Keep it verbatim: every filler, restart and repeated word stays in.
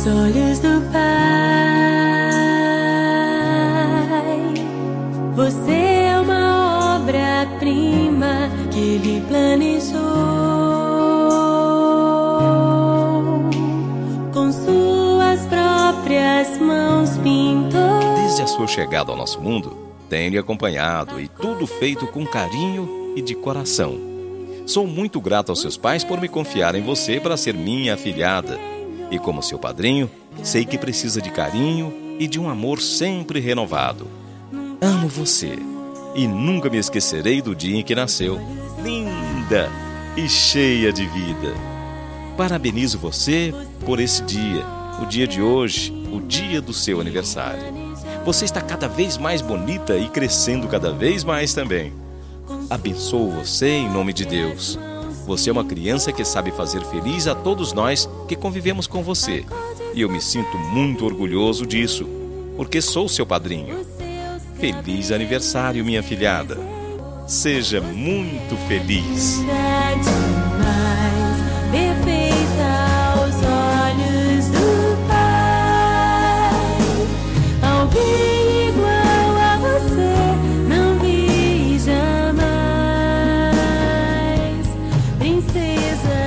aos olhos do Pai. Você é uma obra-prima que Ele planejou. Com suas próprias mãos pintou. Desde a sua chegada ao nosso mundo, tenho lhe acompanhado e tudo feito com carinho e de coração. Sou muito grato aos seus pais por me confiar em você para ser minha afilhada. E como seu padrinho, sei que precisa de carinho e de um amor sempre renovado. Amo você e nunca me esquecerei do dia em que nasceu, linda e cheia de vida. Parabenizo você por esse dia, o dia de hoje, o dia do seu aniversário. Você está cada vez mais bonita e crescendo cada vez mais também. Abençoo você em nome de Deus. Você é uma criança que sabe fazer feliz a todos nós que convivemos com você. E eu me sinto muito orgulhoso disso, porque sou seu padrinho. Feliz aniversário, minha filhada. Seja muito feliz. Princesa